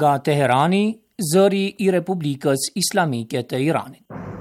nga Teherani, zëri I Republikës Islamike të Iranit.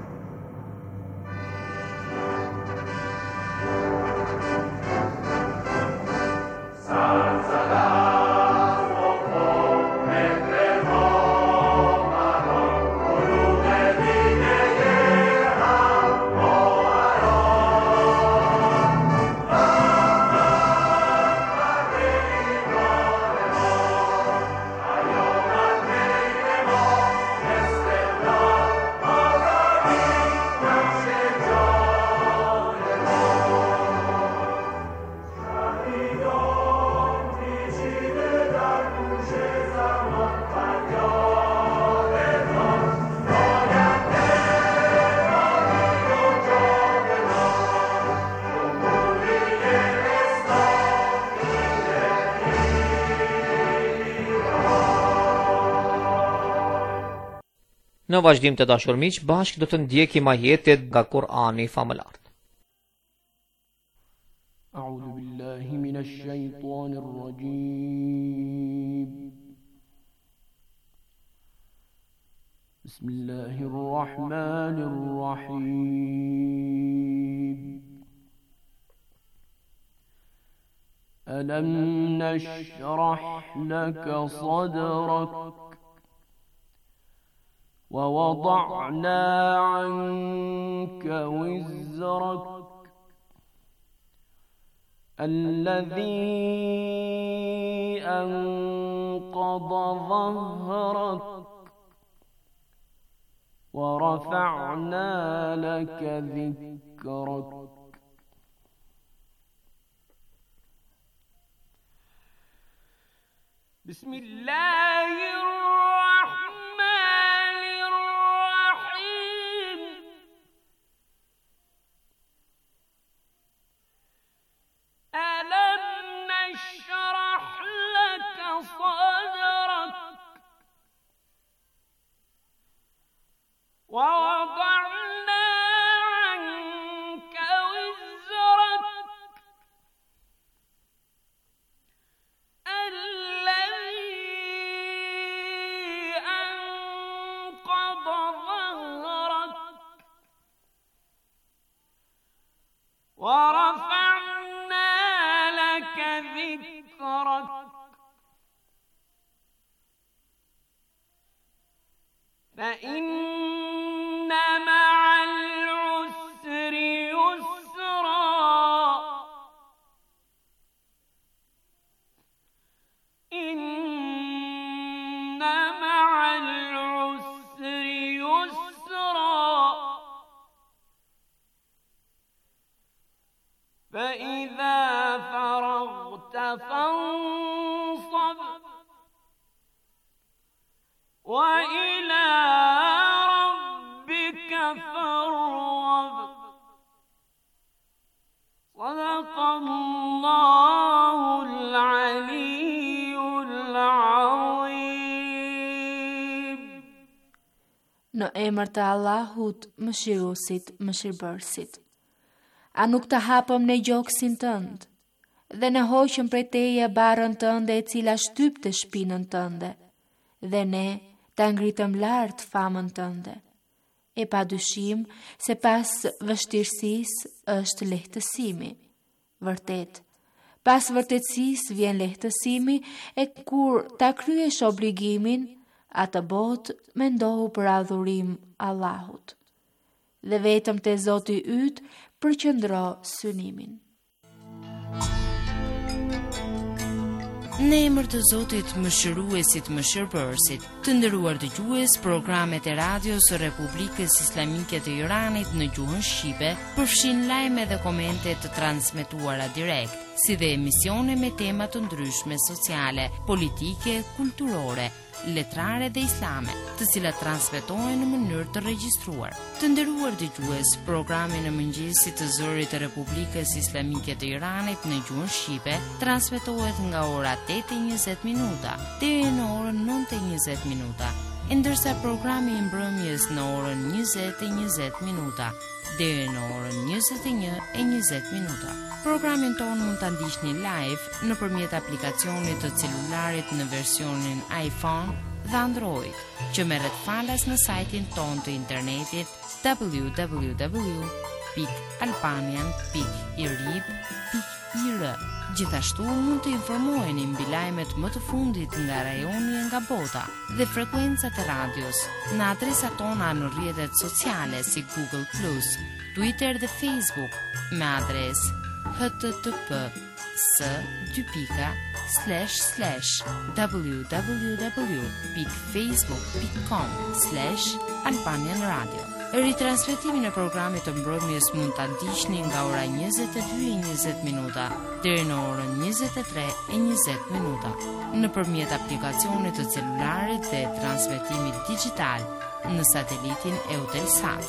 Në vazhdim të dashur miq, bashkë do të ndjekim ajetet nga Kur'ani famëlar. A'udhu billahi minash shaitanir rajim. Bismillahir rahmanir rahim. Alam nashrah laka sadrak ووضعنا عنك وزرك الذي أنقض ظهرك ورفعنا لك ذكرك بسم الله ووضعنا عنك وزرك الذي أنقض ظهرك ورفعنا لك ذكرك فإن مع العسر يسرا إن مع العسر يسرا فإذا فرغت فانصب وإلى ربك فارغب صدق الله العلي العظيم. Në emër të Allahut, mëshiruesit, mëshirbërësit. A nuk të hapëm ne gjoksin tënd, dhe ne hoqëm prej teje barën tënde e cila shtyp të shpinën tënde, dhe ne ta ngritëm lart famën tënde. E pa dyshim se pas vështirësisë është lehtësimi. Vërtet, pas vërtetësisë vjen lehtësimi, e kur ta kryesh obligimin, atë botë mendohu për adhurim Allahut. Dhe vetëm te Zoti yt përqendro synimin. Në emër të Zotit, mëshiruesit, mëshirbërësit, të nderuar dëgjues, programet e radios së Republikës Islamike të Iranit në gjuhën shqipe përfshin lajme dhe komente të transmetuara direkt, si dhe emisione me tema të ndryshme sociale, politike, kulturore, letrare dhe islame, të cilat transmetohen në mënyrë të regjistruar. Të nderuar dëgjues, programi në mëngjesit të zërit të Republikës Islamike të Iranit në gjuhën shqipe transmetohet nga ora 8:20 deri në orën 9:20, ndërsa programi I mbrëmjes në orën 20:20 deri në orën 21:20. Programin tonë mund ta ndiqni live nëpërmjet aplikacionit të celularit në versionin iPhone dhe Android, që merret falas në sajtin ton të internetit www.albanian.irib.ir. Gjithashtu mund të informoheni mbi lajmet më të fundit nga rajoni e nga bota dhe frekuencat e radios në adresat tona në rrjetet sociale si Google+, Twitter dhe Facebook me adresë http://www.facebook.com/Albanian Radio. Ritransmetimin e programit të mbrëmjes mund ta ndiqni nga ora 22:20 deri në orën 23:20 nëpërmjet aplikacionit të celularit dhe transmetimit digjital në satelitin Eutelsat.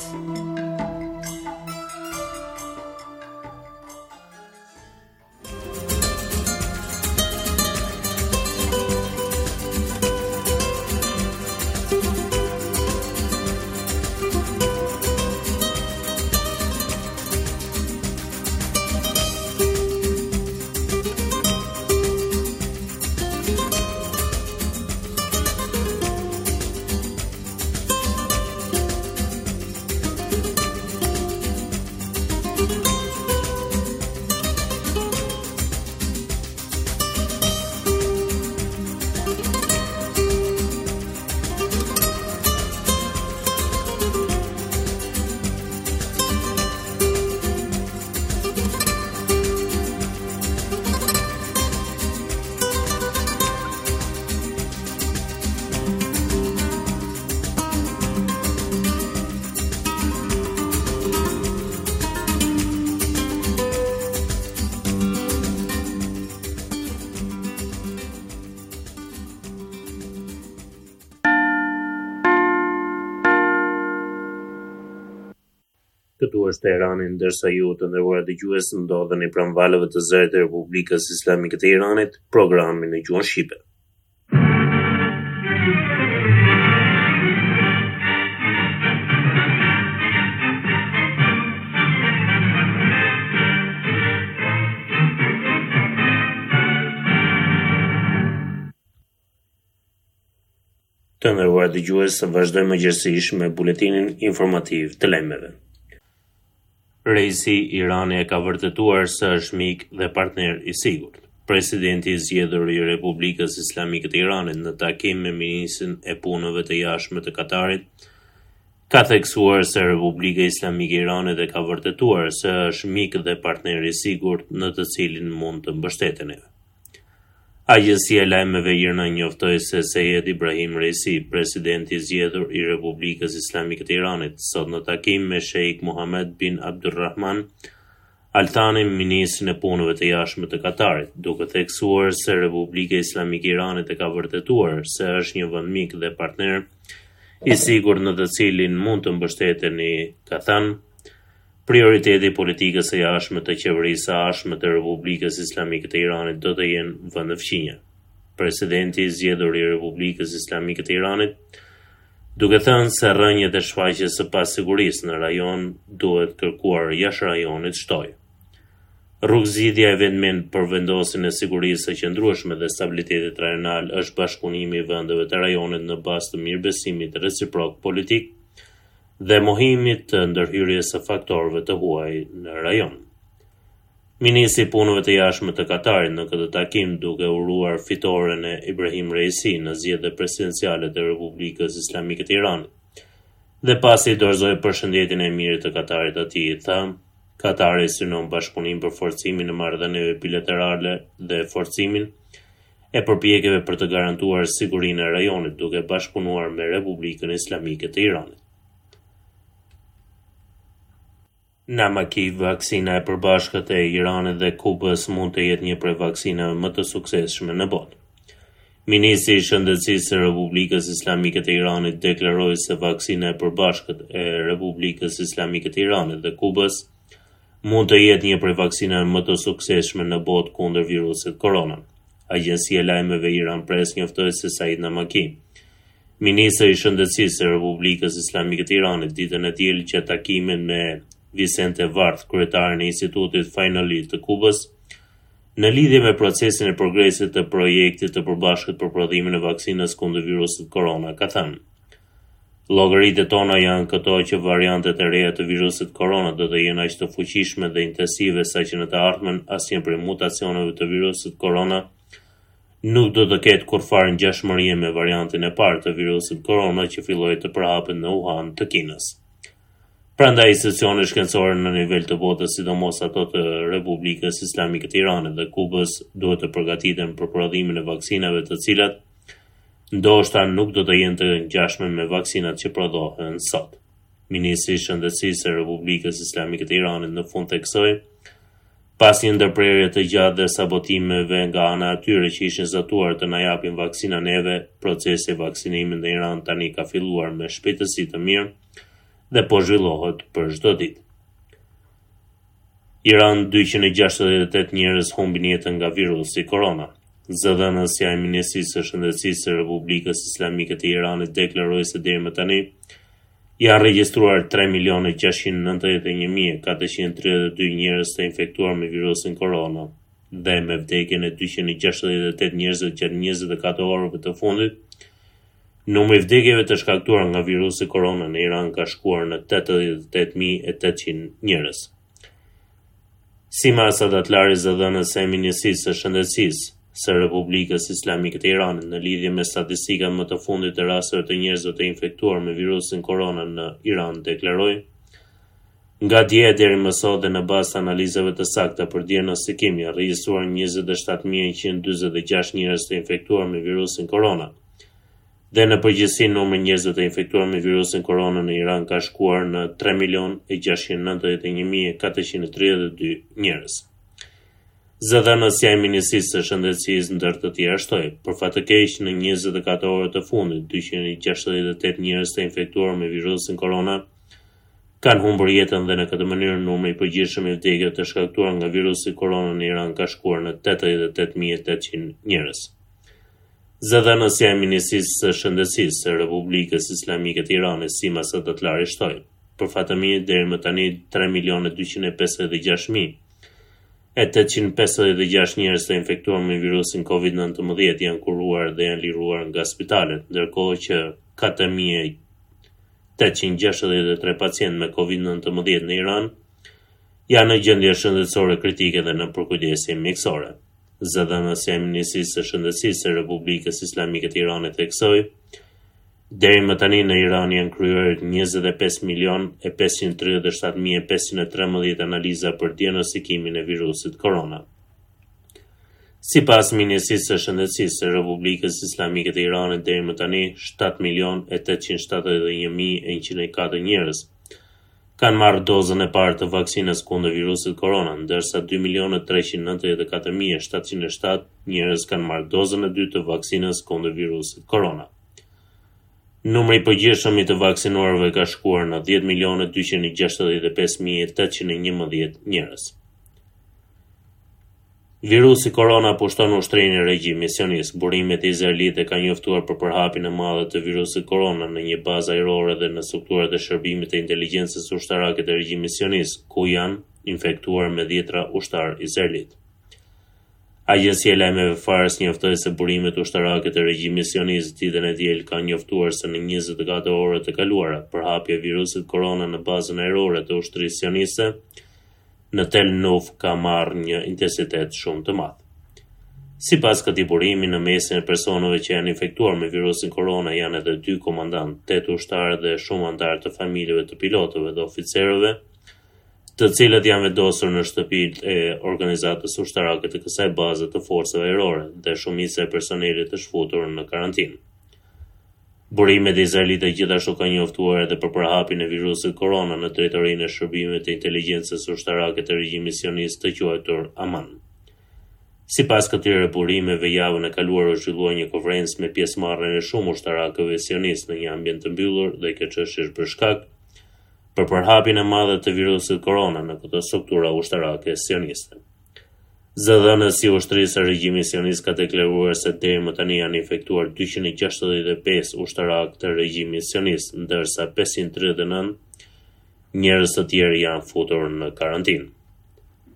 Këtu është Teherani, ndërsa ju të nderuar dëgjues ndodheni pranë valëve të zërit të Republikës Islamike të Iranit, programin në gjuhën shqipe. Të nderuar dëgjues, vazhdojmë gjithsesi me buletinin informativ të lajmeve. Reisi i Iranit e ka vërtetuar se është mik dhe partner i sigurt. Presidenti i zgjedhur i Republikës Islamike të Iranit në takim me ministrin e punëve të jashtme të Katarit ka theksuar se Republika Islamike e Iranit e ka vërtetuar se është mik dhe partner i sigurt në të cilin mund të mbështeteni. Agjencia e lajmeve IRNA njoftoi se Seyed Ibrahim Reisi, presidenti i zgjedhur i Republikës Islamike të Iranit, sot në takim me Sheikh Mohammed bin Abdulrahman Al Thani, ministrin e punëve të jashtme të Katarit, duke theksuar se Republika Islamike e Iranit e ka vërtetuar se është një vend mik dhe partner i sigurt në të cilin mund të mbështeteni, ka thënë. Prioriteti i politikës së jashtme të qeverisë së jashtme të Republikës Islamike të Iranit do të jenë vendfshinja. Presidenti i zgjedhur i Republikës Islamike të Iranit, duke thënë se rrënjët e shfaqjes së pasigurisë në rajon duhet kërkuar jashtë rajonit, shtoi. Rrugëzidhja e vendimit për vendosjen e sigurisë së qëndrueshme dhe stabilitetit rajonal është bashkëpunimi i vendeve të rajonit në bazë të mirëbesimit reciprok politik dhe mohimit të ndërhyrjes së faktorëve të huaj në rajon. Ministri i punëve të jashtme të Katarit në këtë takim, duke uruar fitoren e Ibrahim Reisi në zgjedhjet presidenciale të Republikës Islamike të Iranit, dhe pasi dorëzoi përshëndetjen e mirit të Katarit atij, tha: Katari synon bashkëpunim për forcimin e marrëdhënieve bilaterale dhe forcimin e përpjekjeve për të garantuar sigurinë e rajonit, duke bashkëpunuar me Republikën Islamike të Iranit. Namaki, vaksina e përbashkët e Iranit dhe Kubës mund të jetë një prej vaksinave më të suksesshme në botë. Ministri i Shëndetësisë së Republikës Islamike të Iranit deklaroi se vaksina e përbashkët e Republikës Islamike të Iranit dhe Kubës mund të jetë një prej vaksinave më të suksesshme në botë kundër virusit korona. Agjencia e lajmeve Iran Press njoftoi se Said Namaki, ministri i Shëndetësisë së Republikës Islamike të Iranit, ditën e diel që takimin me Vicente Varth, kryetarin e Institutit Fainali të Kubës, Në lidhje me procesin e progresit të projektit të përbashkët për prodhimin e vaksinës kundër virusit korona, ka thënë: llogaritë tona janë këto që variantet e reja të virusit korona do të jenë aq të fuqishme dhe intensive saqë në të ardhmen asnjë prej mutacioneve të virusit korona nuk do të ketë kurfar ngjashmërie me variantin e parë të virusit korona që filloi të përhapet në Wuhan të Kinës. Prandaj institucionet shkencore në nivel të botës, sidomos ato të Republikës Islamike të Iranit dhe Kubës, duhet të përgatiten për prodhimin e vaksinave të cilat ndoshta nuk do të jenë të ngjashme me vaksinat që prodhohen sot. Ministri i Shëndetësisë së Republikës Islamike të Iranit në fund theksoi: pas një ndërprerje të gjatë dhe sabotimeve nga ana e atyre që ishin zatuar të na japin vaksina neve, procesi i vaksinimit në Iran tani ka filluar me shpejtësi të mirë dhe po zhvillohet për çdo ditë. Iran 268 njerëz humbin jetën nga virusi korona. Zëdhënësja e Ministrisë së Shëndetësisë së Republikës Islamike të Iranit deklaroi se deri më tani janë regjistruar 3.691.432 njerëz të infektuar me virusin korona dhe me vdekjen e 268 njerëzve gjatë 24 orëve të fundit. Numri i vdekjeve të shkaktuar nga virusi korona në Iran ka shkuar në 88.800 njerëz. Sima Sadatlari, zëdhënës e Ministrisë së Shëndetësisë së Republikës Islamike të Iranit në lidhje me statistikat më të fundit të rasteve të njerëzve të infektuar me virusin korona në Iran, deklaroi: nga dje deri më sot dhe në bazë të analizave të sakta për diagnostikim janë regjistruar 27.146 njerëz të infektuar me virusin korona. Dhe në përgjithësi numri i njerëzve të infektuar me virusin korona në Iran ka shkuar në 3.691.432 njerëz. Zëdhënësja e Ministrisë së Shëndetësisë ndër të tjera shtoi: për fat të keq, në 24 orët të fundit, 268 njerëz të infektuar me virusin korona kanë humbur jetën dhe në këtë mënyrë numri i përgjithshëm i vdekjeve të shkaktuar nga virusi korona në Iran ka shkuar në 88.800 njerëz. Zëdhënësja e Ministrisë së Shëndetësisë së Republikës Islamike të Iranit, Sima Sadatlari, shtoi: për fat të mirë, deri më tani 3.256.856 njerëz të infektuar me virusin COVID-19 janë kuruar dhe janë liruar nga spitalet, ndërkohë që 4.863 pacientë me COVID-19 në Iran janë në gjendje shëndetësore kritike dhe në përkujdesje mjekësore. Zëdhënësja e Ministrisë së Shëndetësisë së Republikës Islamike të Iranit theksoi: deri më tani në Iran janë kryer 25.537.513 analiza për diagnostikimin e virusit korona. Sipas Ministrisë së Shëndetësisë së Republikës Islamike të Iranit, deri më tani 7.871.104 njerëz kanë marrë dozën e parë të vaksinës kundër virusit korona, ndërsa 2.394.707 njerëz kanë marrë dozën e dytë të vaksinës kundër virusit korona. Numri i përgjithshëm i të vaksinuarve ka shkuar në 10.265.811 njerëz. Virusi korona pushton ushtrinë e regjimit sionist. Burimet e izraelite kanë njoftuar për përhapjen e madhe të virusit korona në një bazë ajrore dhe në strukturat e shërbimit të inteligjencës ushtarake të regjimit sionist, ku janë infektuar me 10 ushtar izraelit. Agjencia e lajmeve Fars njoftoi se burimet ushtarake të regjimit sionist ditën e diel kanë njoftuar se në 24 orët e kaluara përhapja e virusit korona në bazën ajrore të ushtrisë sioniste në Tel Nuf ka marrë një intensitet shumë të madh. Sipas këtij burimi, në mesin e personave që janë infektuar me virusin korona janë edhe 2 komandantë, 8 ushtarë dhe shumë anëtarë të familjeve të pilotëve dhe oficerëve, të cilët janë vendosur në shtëpitë e organizatës ushtarake të kësaj baze të forcave ajrore dhe shumica e personelit të shfutur në karantinë. Burimet izraelite gjithashtu kanë njoftuar edhe për përhapjen e virusit korona në drejtorinë e shërbimit të inteligjencës ushtarake të regjimit sionist të quajtur Aman. Sipas këtyre burimeve, javën e kaluar u zhvillua një konferencë me pjesëmarrjen e shumë ushtarakëve sionistë në një ambient të mbyllur dhe kjo çështje është bërë shkak për përhapjen e madhe të virusit korona në këto struktura ushtarake sioniste. Zëdhënësi i ushtrisë së regjimit sionist ka deklaruar se deri më tani janë infektuar 265 ushtarakë të regjimit sionist, ndërsa 539 njerëz të tjerë janë futur në karantinë.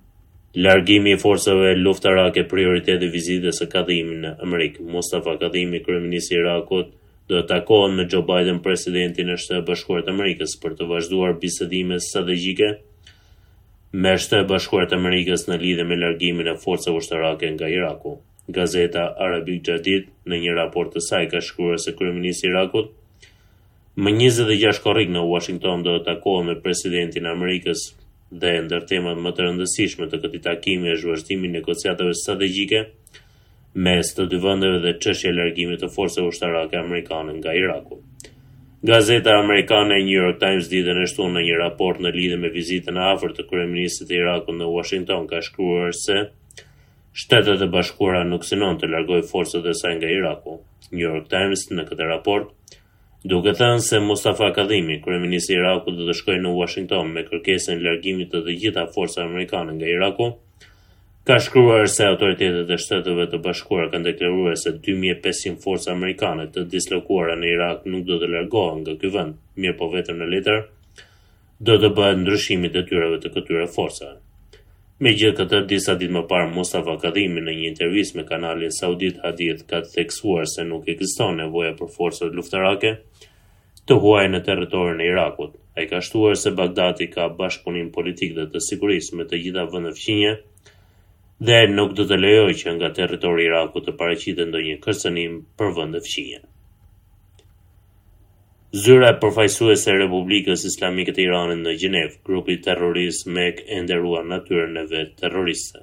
Largimi i forcave luftarake prioritet e vizitës së Kadhimit në Amerikë. Mustafa Kadhimi, kryeministri i Irakut, do të takohet me Joe Biden, presidentin e Shtetit Bashkuar të Amerikës, për të vazhduar bisedime strategjike me Shtetin Bashkuar të Amerikës në lidhje me largimin e forcave ushtarake nga Iraku. Gazeta Arabic Jadid në një raport të saj ka shkruar se kryeministri i Irakut më 26 korrik në Washington do të takohet me presidentin e Amerikës dhe ndër temat më të rëndësishme të këtij takimi është vazhdimi i negociatave strategjike mes të dy vendeve dhe çështja e largimit të forcave ushtarake amerikane nga Iraku. Gazeta amerikane New York Times ditën e shtunë në një raport në lidhje me vizitën e afërt të kryeministit të Irakut në Washington ka shkruar se Shtetet e Bashkuara nuk synon të largojë forcat e saj nga Iraku. New York Times në këtë raport, duke thënë se Mustafa Kadhimi, kryeministri i Irakut, do të shkojë në Washington me kërkesën e largimit të gjitha forcave amerikane nga Iraku, ka shkruar se autoritetet e Shteteve të Bashkuara kanë deklaruar se 2500 forca amerikane të dislokuara në Irak nuk do të largohen nga ky vend, mirë po vetëm në letër do të bëhet ndryshimi i detyrave të këtyre forcave. Megjithatë, disa ditë më parë Mustafa Kadhimi në një intervistë me kanalin saudit Hadith ka theksuar se nuk ekziston nevoja për forcat luftarake të huaja në territorin e Irakut. Ai ka shtuar se Bagdadi ka bashkëpunim politik dhe të sigurisë me të gjitha vendet fqinje dhe nuk do të lejojë që nga territori i Irakut të paraqitet ndonjë kërcënim për vende fqinje. Zyra e përfaqësuese e Republikës Islamike të Iranit në Gjenev, grupi terrorist MEK e nderua natyrën e vet terroriste.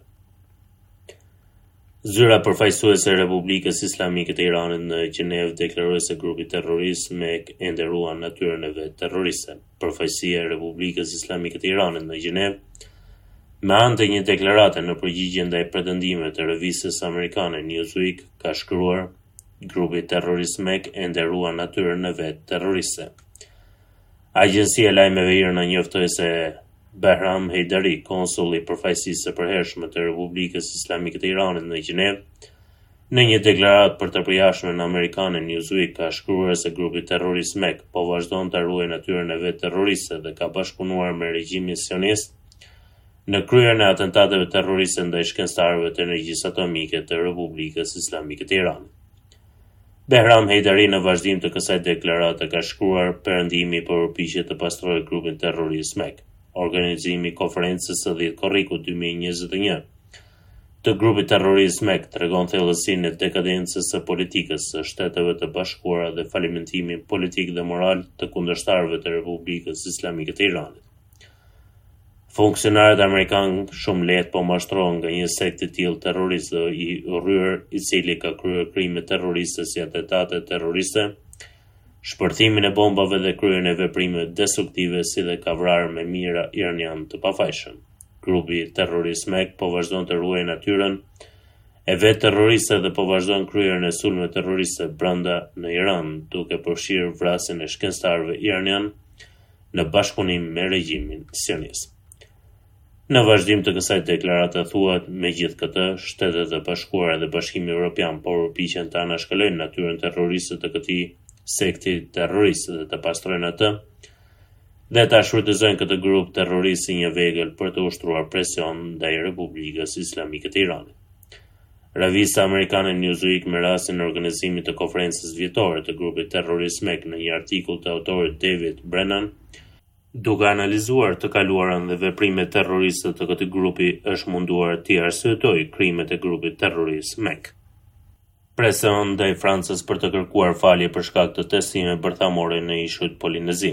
Zyra përfaqësuese e Republikës Islamike të Iranit në Gjenev deklaroi se grupi terrorist MEK e nderua natyrën e vet terroriste. Përfaqësia e Republikës Islamike të Iranit në Gjenev, me anë të një deklarate në përgjigje ndaj pretendimeve të revistës amerikane Newsweek, ka shkruar grupi terrorist MEK e nderua natyrën e vet terroriste. Agjencia e lajmeve IRNA njoftoi se Behram Heidari, konsulli i përfaqësisë së përhershme të Republikës Islamike të Iranit në Gjenev, në një deklaratë për të përjashtmen amerikane Newsweek ka shkruar se grupi terrorist MEK po vazhdon të ruajë natyrën e vet terroriste dhe ka bashkëpunuar me regjimin sionist në kryerjen e atentateve terroriste ndaj shkencëtarëve të energjisë atomike të Republikës Islamike të Iranit. Behram Heidari në vazhdim të kësaj deklarate ka shkruar perëndimi për përpiqje të pastrojë grupin terrorist MEK. Organizimi i konferencës së 10 korrikut 2021 të grupit terrorist MEK tregon thellësinë e dekadencës së politikës së Shteteve të Bashkuara dhe falimentimin politik dhe moral të kundërshtarëve të Republikës Islamike të Iranit. Funksionarët amerikanë shumë lehtë po mashtrohen nga një sekt i tillë terrorist dhe i urryer i cili ka kryer krime terroriste si atentate terroriste, shpërthimin e bombave dhe kryerjen e veprimeve destruktive si dhe ka vrarë me mijëra iranian të pafajshëm. Grupi terrorist MEK po vazhdon të ruajë natyrën e vet terroriste dhe po vazhdon kryerjen e sulmeve terroriste brenda në Iran, duke përfshirë vrasjen e shkencëtarëve iranian në bashkëpunim me regjimin sionist. Në vazhdim të kësaj deklarate thuhet, megjithatë, Shtetet e Bashkuara dhe Bashkimi Evropian po përpiqen të anashkalojnë natyrën terroriste të këtij sekti terrorist dhe të pastrojnë atë dhe ta shfrytëzojnë këtë grup terrorist si një vegël për të ushtruar presion ndaj Republikës Islamike të Iranit. Revista amerikane Newsweek me rastin e organizimit të konferencës vjetore të grupit terrorist MEK në një artikull të autorit David Brennan, duke analizuar të kaluarën dhe veprimet terroriste të këtij grupi, është munduar të arsyetojë krimet e grupit terrorist MEK. Presion ndaj Francës për të kërkuar falje për shkak të testimeve bërthamore në ishujt Polinezi.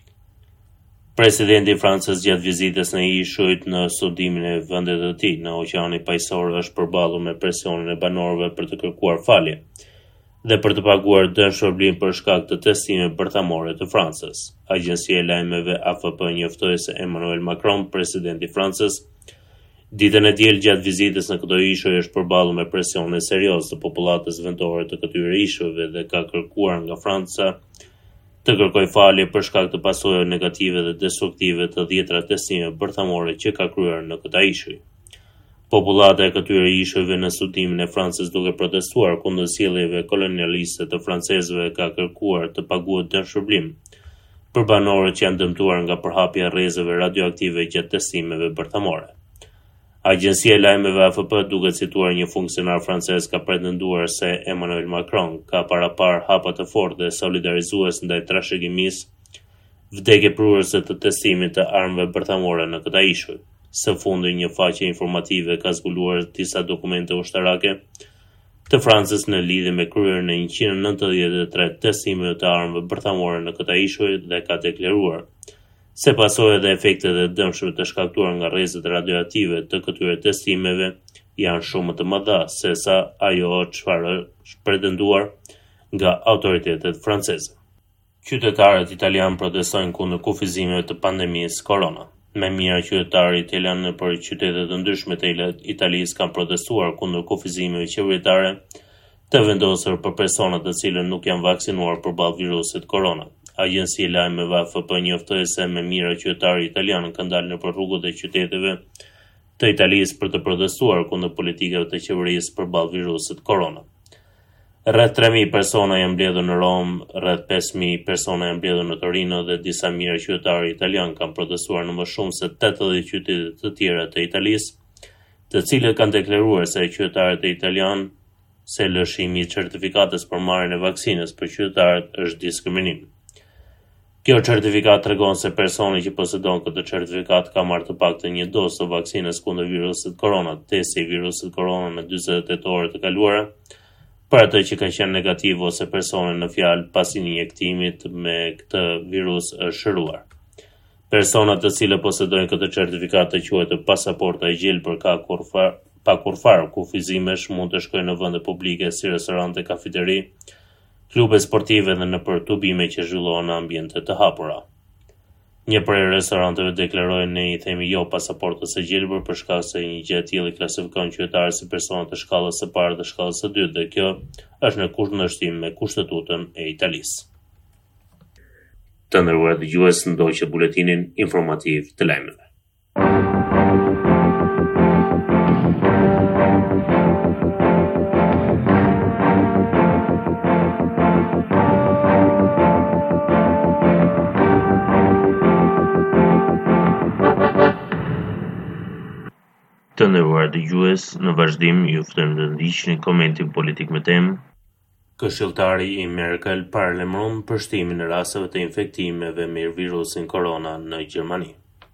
Presidenti i Francës gjatë vizitës në ishujt në studimin e vendet të tij në Oqeanin Paqësor është përballur me presionin e banorëve për të kërkuar falje dhe për të paguar dëm shpërblim për shkak të testimeve bërthamore të Francës. Agjencia e lajmeve AFP njoftoi se Emmanuel Macron, presidenti i Francës, ditën e diel gjatë vizitës në këto ishuj është përballur me presionin serioz të popullatës vendore të këtyre ishujve dhe ka kërkuar nga Franca të kërkojë falje për shkak të pasojave negative dhe destruktive të 10 testimeve bërthamore që ka kryer në këta ishuj. Popullata e këtyre ishujve në studimin e Francës duke protestuar kundër sjelljeve kolonialiste të francezëve ka kërkuar të paguhet dëm shpërblim për banorët që janë dëmtuar nga përhapja e rrezëve radioaktive gjatë testimeve bërthamore. Agjencia e lajmeve AFP, duke cituar një funksionar francez, ka pretenduar se Emmanuel Macron ka parapar hapa të fortë dhe solidarizues ndaj trashëgimisë vdekjepruese të testimit të armëve bërthamore në këtë ishull. Së fundi, një faqe informative ka zbuluar disa dokumente ushtarake të Francës në lidhje me kryerjen e 193 testimeve të armëve bërthamore në këtë ishull dhe ka deklaruar se pasojat dhe efektet e dëmshme të shkaktuar nga rrezet radioaktive të këtyre testimeve janë shumë më të mëdha se sa ajo çfarë është pretenduar nga autoritetet franceze. Qytetarët italianë protestojnë kundër kufizimeve të pandemisë korona. Me mira qytetarë italianë për qytete të ndryshme të Italisë kanë protestuar kundër kufizimeve qeveritare të vendosur për personat të cilët nuk janë vaksinuar përballë virusit korona. Agjencia e lajmeve AFP njoftoi se me mira qytetarë italianë kanë dalë nëpër rrugët e qyteteve të Italisë për të protestuar kundër politikave të qeverisë përballë virusit korona. Rreth 3.000 persona janë mbledhur në Rom, rreth 5.000 persona janë mbledhur në Torino dhe disa mira qytetarë italianë kanë protestuar në më shumë se 80 qytete të tjera të Italisë, të cilët kanë deklaruar se qytetarët e italianë se lëshimi i certifikatës për marrjen e vaksinës për qytetarët është diskriminim. Kjo certifikat tregon se personi që posedon këtë certifikat ka marrë të paktën një dozë të vaksinës kundër virusit korona. Testi i virusit korona në 48 orë të kaluara për atë që ka qenë negativ ose personi në fjalë pasi injektimit me këtë virus është shëruar. Personat të cilët posedojnë këtë certifikat të quajtur pasaporta e gjelbër pa kurfar kufizimesh mund të shkojnë në vende publike si restorante, kafeteri, klube sportive dhe në për tubime që zhvillohen në ambiente të hapura. Një prej restoranteve deklaroi ne I themi jo pasaportës së gjelbër për shkak se një gjë e tillë klasifikon qytetarët si persona të shkallës së parë dhe shkallës së dytë dhe kjo është në kundërshtim me kushtetutën e Italisë. Të nderuar dëgjues, ndoqët buletinin informativ të lajmeve. Të nderuar dëgjues, në vazhdim ju ftojmë të ndiqni komentin politik me temë. Këshilltari I Merkel paralajmëron përshtimin e rasteve të infektimeve me virusin korona në Gjermani.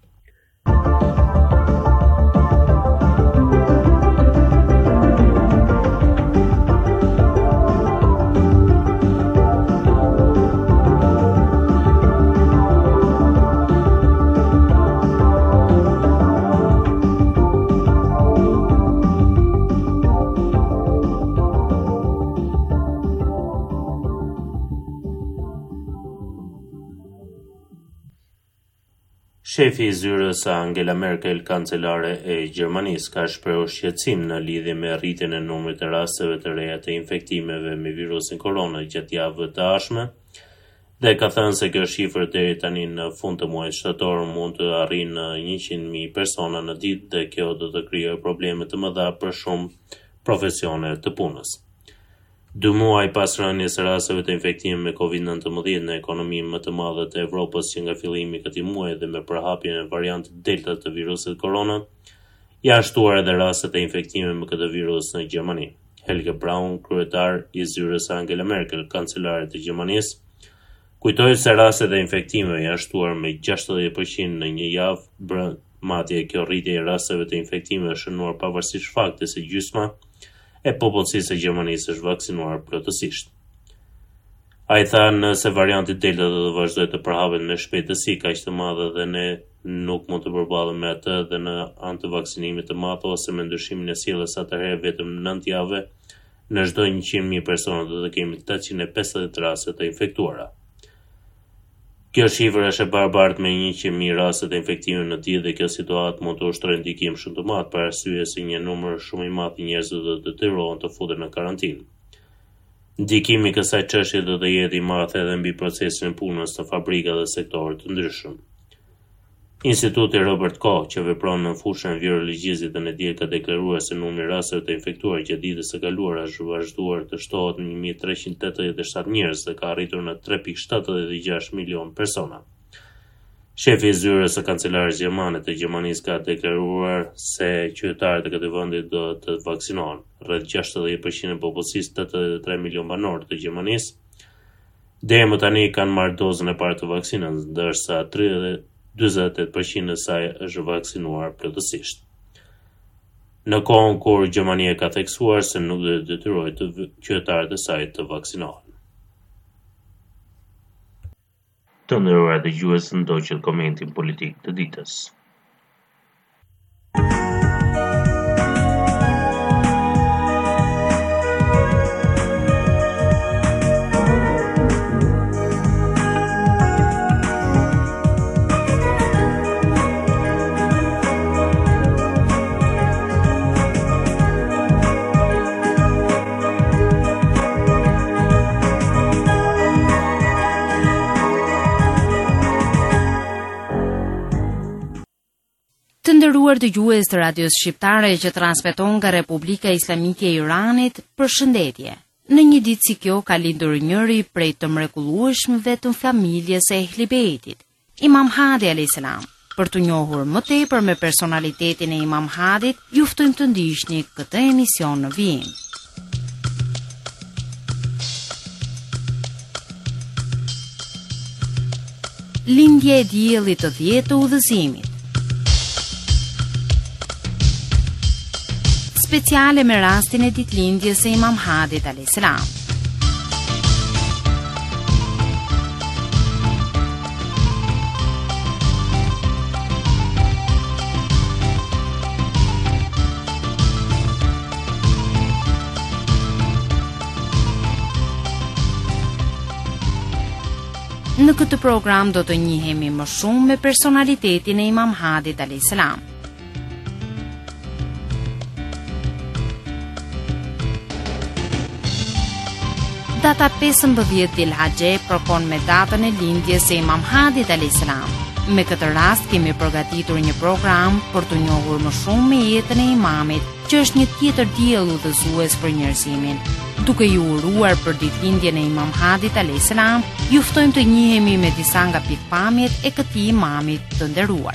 Shefi I zyrës Angela Merkel, kancelare e Gjermanisë, ka shprehur shqetësim në lidhje me rritjen e numrit të rasteve të reja të infektimeve me virusin korona gjatë javëve të ardhshme dhe ka thënë se kjo shifër deri tani në fund të muajit shtator mund të arrijë në 100.000 persona në ditë dhe kjo do të krijojë probleme të mëdha për shumë profesione të punës. 2 muaj pas rënies së rasteve të infektimit me COVID-19 në ekonominë më të madhe të Evropës që nga fillimi I këtij muaji dhe me përhapjen e variantit Delta të virusit korona, janë shtuar edhe rastet e infektimeve me këtë virus në Gjermani. Helge Braun, kryetar I zyrës Angela Merkel, kancelare të Gjermanisë, kujtoi se rastet e infektimeve janë shtuar me 60% në një javë, madje kjo rritje e rasteve të infektimeve është shënuar pavarësisht faktit se gjysma e popullsisë e Gjermanisë është vaksinuar plotësisht. Ai tha nëse varianti Delta do të vazhdojë të përhapet me shpejtësi kaq të madhe dhe ne nuk mund të përballemi me atë dhe në anë të vaksinimit të madh ose me ndryshimin e sjelljes atëherë vetëm 9 javë në çdo 100.000 persona do të kemi 850 raste të infektuara. Kjo shifër është e barabartë me 100.000 raste të infektimeve në ditë dhe kjo situatë mund të ushtrojë ndikim shumë të madh për arsye se një numër shumë I madh I njerëzve do të detyrohen të futen në karantinë. Ndikimi I kësaj çështje do të jetë I madh edhe mbi procesin e punës të fabrikave dhe sektorë të ndryshëm. Instituti Robert Koch, që vepron në fushën e virologjisë dhe në ditë ka deklaruar se numri I rasteve të infektuar gjatë ditës së kaluar është vazhduar të shtohet në 1387 njerëz dhe ka arritur në 3.76 milion persona. Shefi I zyrës së kancelarës gjermane të Gjermanisë ka deklaruar se qytetarët e këtij vendi do të vaksinohen. Rreth 60% e popullsisë 83 milion banor të Gjermanisë deri më tani kanë marrë dozën e parë të vaksinës, ndërsa 48% e saj është vaksinuar plotësisht. Në kohën kur Gjermania ka theksuar se nuk do të detyrojë të qytetarët e saj të vaksinohen. Të nderuar dëgjues, ndoqët komentin politik të ditës. Të nderuar dëgjues të radios shqiptare që transmeton nga Republika Islamike e Iranit, përshëndetje. Në një ditë si kjo ka lindur njëri prej të mrekullueshmëve të familjes së Ehli Beitit, Imam Hadi alayhis salam. Për të njohur më tepër me personalitetin e Imam Hadit, ju ftojmë të ndiqni këtë emision në vijim. Lindja e diellit të 10 të udhëzimit. Speciale me rastin e ditëlindjes së Imam Hadit alayhis salam. Në këtë program do të njihemi më shumë me personalitetin e Imam Hadit alayhis salam. Data 15 Dhul-Hijje përkon me datën e lindjes së Imam Hadit alayhis salam. Me këtë rast kemi përgatitur një program për të njohur më shumë me jetën e imamit, që është një tjetër diell udhëzues për njerëzimin. Duke ju uruar për ditëlindjen e Imam Hadit alayhis salam, ju ftojmë të njihemi me disa nga pikpamjet e këtij imamit të nderuar.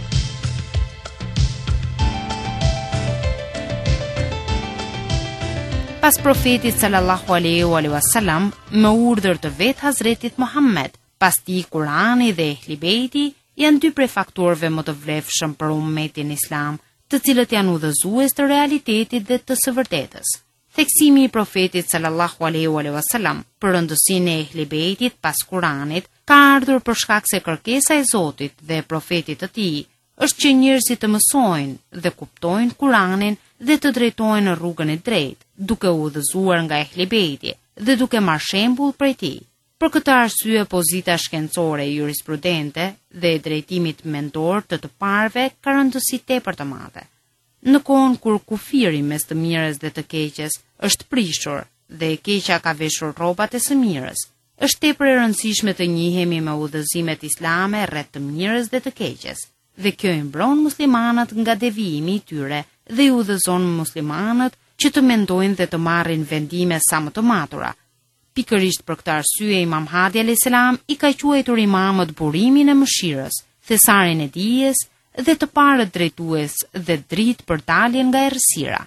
Pas profetit sallallahu alaihi wasallam, me urdhër të vet Hazretit Muhammed, pas tij Kurani dhe Ehli Beiti janë dy prej faktorëve më të vlefshëm për ummetin islam, të cilët janë udhëzues të realitetit dhe të së vërtetës. Theksimi I profetit sallallahu alaihi wasallam për rëndësinë e Ehli Beitit pas Kuranit ka ardhur për shkak se kërkesa e Zotit dhe e profetit të tij është që njerëzit të mësojnë dhe kuptojnë Kuranin dhe të drejtojnë në rrugën e drejtë, duke u udhëzuar nga Ehli Beiti dhe duke marrë shembull prej tij. Për këtë arsye, pozita shkencore e jurisprudente dhe e drejtimit mendor të parëve ka rëndësi tepër të madhe. Në kohën kur kufiri mes të mirës dhe të keqes është prishur dhe e keqja ka veshur rrobat e së mirës, është tepër e rëndësishme të njihemi me udhëzimet islame rreth të mirës dhe të keqes, dhe kjo I mbron muslimanët nga devijimi I tyre dhe I udhëzon muslimanët që të mendojnë dhe të marrin vendime sa më të matura. Pikërisht për këtë arsye Imam Hadi alayhis salam I ka quajtur imamët burimin e mëshirës, thesarin e dijes dhe të parët drejtues dhe dritë për daljen nga errësira.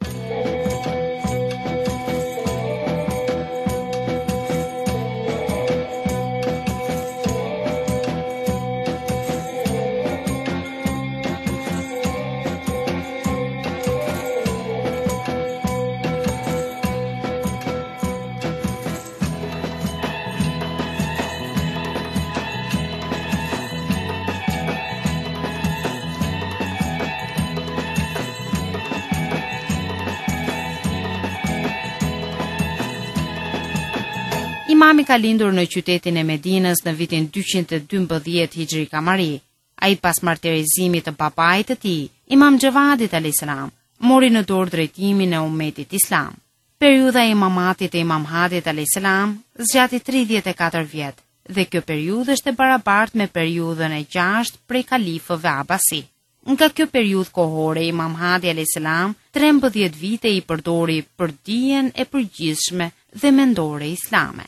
Imami ka lindur në qytetin e Medinës në vitin 212 Hijri Kamari. Ai pas martirizimit të babait të tij, Imam Xhavadit alayhis salam, mori në dorë drejtimin e ummetit islam. Periudha e imamatit e Imam Hadit alayhis salam zgjati 34 vjet, dhe kjo periudhë është e barabartë me periudhën e 6 prej kalifëve Abasi. Nga kjo periudhë kohore, Imam Hadi alayhis salam 13 vite I përdori për dijen e përgjithshme dhe mendore islame.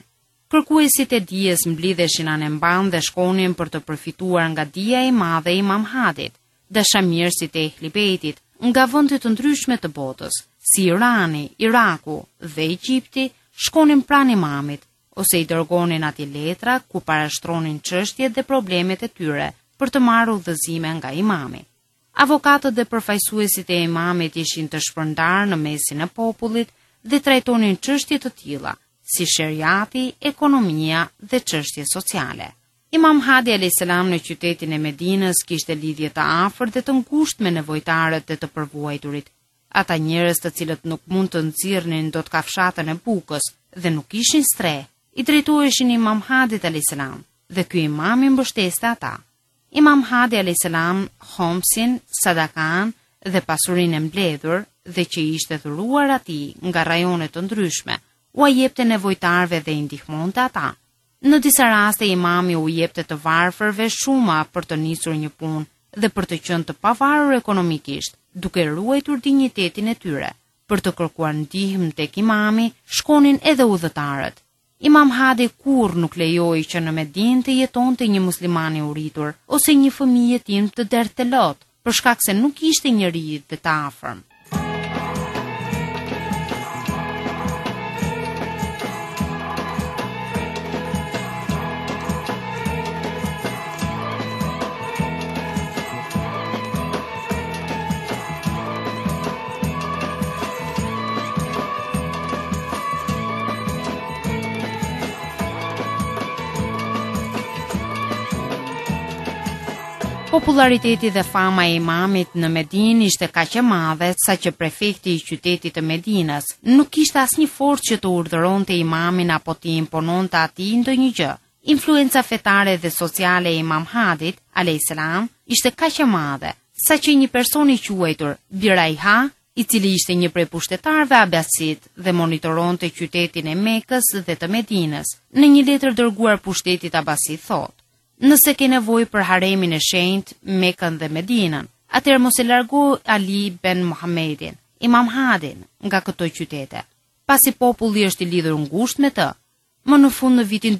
Kërkuesit e dijes mblidheshin anë mban dhe shkonin për të përfituar nga dija e madhe e Imam Hadit, dashamirësit e Ehli Bejtit nga vende të ndryshme të botës, si Irani, Iraku dhe Egjipti, shkonin pranë imamit ose i dërgonin atje letra ku parashtronin çështjet dhe problemet e tyre për të marrë udhëzime nga imami. Avokatët dhe përfaqësuesit e imamit ishin të shpërndarë në mesin e popullit dhe trajtonin çështje të tilla, si sheriati, ekonomia dhe çështje sociale. Imam Hadi a.s. në qytetin e Medinës kishte lidhje të afërt dhe të ngushtë me nevojtarët dhe të përvuajturit. Ata njerëz të cilët nuk mund të nxirrnin dot kafshatën e bukës dhe nuk ishin stre, i drejtoheshin Imam Hadit a.s. dhe ky imam i mbështeste ata. Imam Hadi a.s. homsin, sadakan dhe pasurinë e mbledhur dhe që i ishte dhuruar atij nga rajone të ndryshme, u jepte nevojtarëve dhe i ndihmonte ata. Në disa raste imami u jepte të varfërve shuma për të nisur një punë dhe për të qenë të pavarur ekonomikisht, duke ruajtur dinjitetin e tyre. Për të kërkuar ndihmë tek imami, shkonin edhe udhëtarët. Imam Hadi kur nuk lejoi që në Medinë të jetonte një musliman i uritur ose një fëmijë jetim të dertelot, për shkak se nuk ishte njeri dhe të afërm. Populariteti dhe fama e imamit në Medinë ishte kaq e madhe sa që prefekti i qytetit të Medinës nuk kishte asnjë forcë që të urdhëronte imamin apo të impononte atij ndonjë gjë. Influenca fetare dhe sociale e Imam Hadit a.s. ishte kaq e madhe sa që një person i quajtur Biraiha, i cili ishte një prej pushtetarëve abasit dhe monitoronte qytetin e Mekës dhe të Medinës, në një letër dërguar pushtetit abasit thotë: nëse ke nevojë për haremin e shenjtë, Mekën dhe Medinën, atëherë mos e largo Ali ben Muhammedin, Imam Hadin, nga këto qytete, pasi populli është i lidhur ngushtë me të. Më në fund në vitin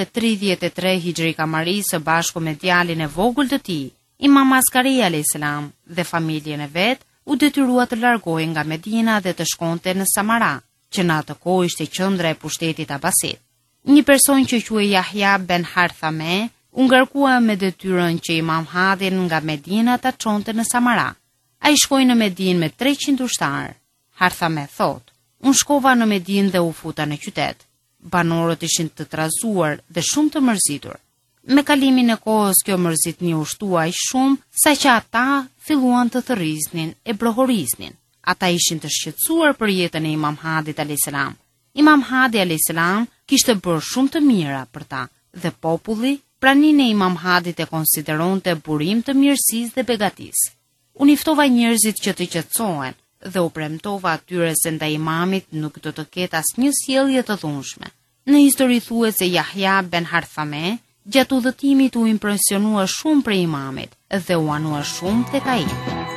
233 Hijri Kamari, së bashku me djalin e vogël të tij, Imam Askari a.s. dhe familjen e vet, u detyrua të largohej nga Medina dhe të shkonte në Samara, që në atë kohë ishte qendra e pushtetit abasit. Një person që quhej Yahya ben Harthame u ngarkua me detyrën që Imam Hadin nga Medina ta çonte në Samara. Ai shkoi në Medinë me 300 ushtar. Harthame thot: unë shkova në Medinë dhe u futa në qytet. Banorët ishin të trazuar dhe shumë të mërzitur. Me kalimin e kohës kjo mërzitni u shtua aq shumë sa që ata filluan të thërrisnin e brohorisnin. Ata ishin të shqetësuar për jetën e Imam Hadit a.s. Imam Hadi a.s. kishte bërë shumë të mira për ta dhe populli praninë e Imam Hadit e konsideronte burim të mirësisë dhe begatisë. Unë ftova njerëzit që të qetësohen dhe u premtova atyre se ndaj imamit nuk do të ketë asnjë sjellje të dhunshme. Në histori thuhet se Yahya ben Harthame gjatë udhëtimit u impresionua shumë për imamit dhe u anua shumë tek ai.